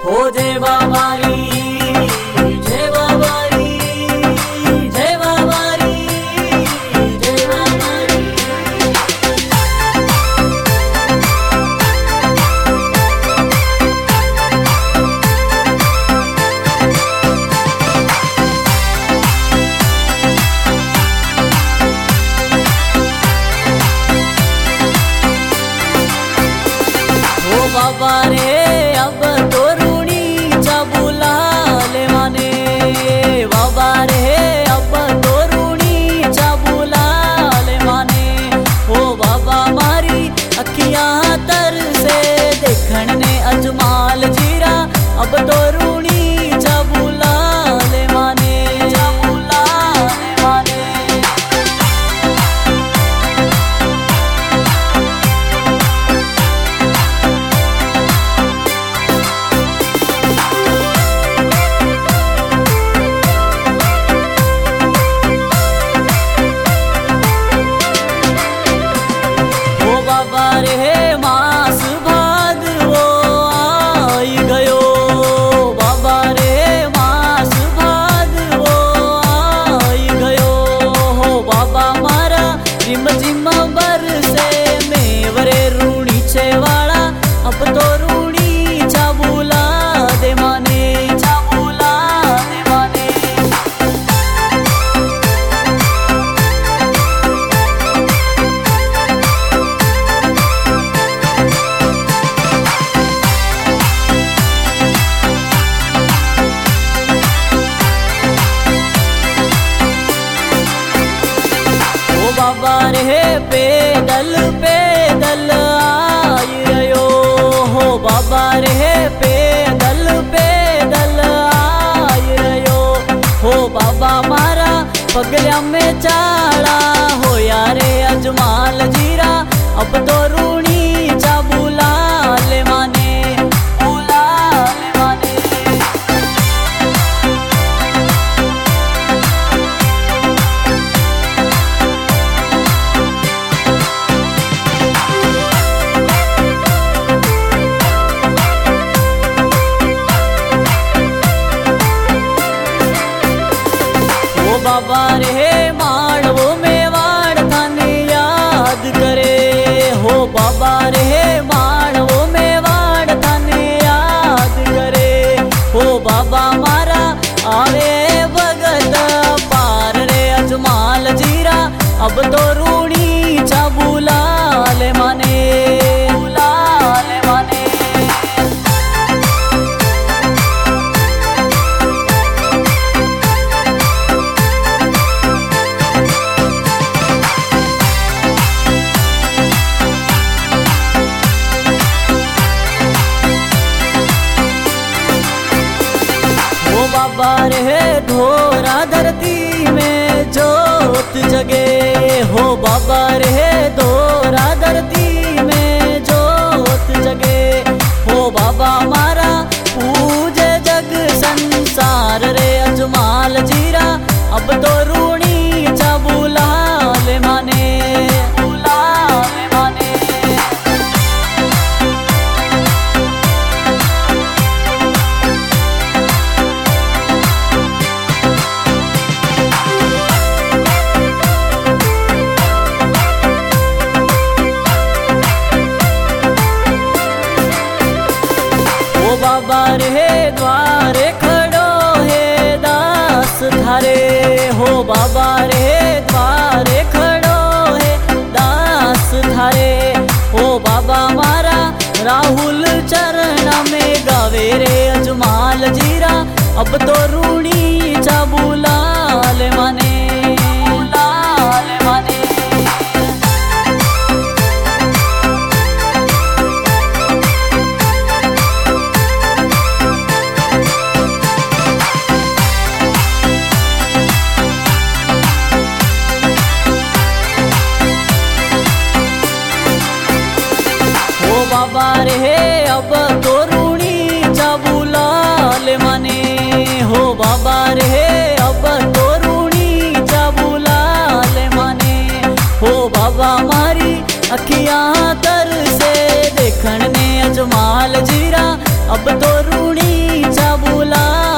हो जय बाबारी, जय बाबारी, जय बाबारी, जय बाबारी। हो बाबा रे अब तो रूणीचा बुला ले माने, बाबा रे अब तो रूणीचा बुला ले माने। हो बाबा मारी अखियां तर से देखण ने अजमाल जीरा, अब तो रूणीचा बुला ले माने, बुला ले माने। बाबा रे मास भादवो आई गयो, बाबा रे मास भादवो आई गयो। हो बाबा मारा रिम झिम बरसे मेवरे रूणी छे वाला, अब तो रूणी चा बुला दे माने, चा बुला दे माने। बाबा रे पैदल पैदल आई रयो, हो बाबा रे पैदल पैदल आई रयो। हो बाबा मारा पगल्या में चाला हो यारे अजमाल जीरा, अब तो रूणी चा बुला ले माने, बुला ले माने। बाबा रे माड़वो में वाड़ थाने याद करे, हो बाबा रे माड़वो में वाड़ थाने याद करे। हो बाबा मारा आवे भगत पार रे अजमाल जीरा, अब तो रूणी चा बुला ले माने, बुला ले माने। बाबा रे धोरा धरती में जोत जगे, हो बाबा रे धोरा धरती में जोत जगे। हो बाबा मारा पूजे जग संसार रे अजमाल जीरा, अब तो रूणी चा बुला ले माने, बुला ले माने। बाबा रे द्वारे खड़ो है दास थारे, हो बाबा रे द्वारे खड़ो है दास थारे। हो बाबा मारा राहुल चरण में गावे रे अजमाल जीरा, अब तो रूणी चा बुला ले माने, बुला ले माने। बाबा रे अब तो रूणी चा बुला ले माने, हो बाबा रे अब तो रूणी चा बुला ले माने। हो बाबा मारी अखियां तर से देखण ने अजमाल जीरा, अब तो रूणी बुला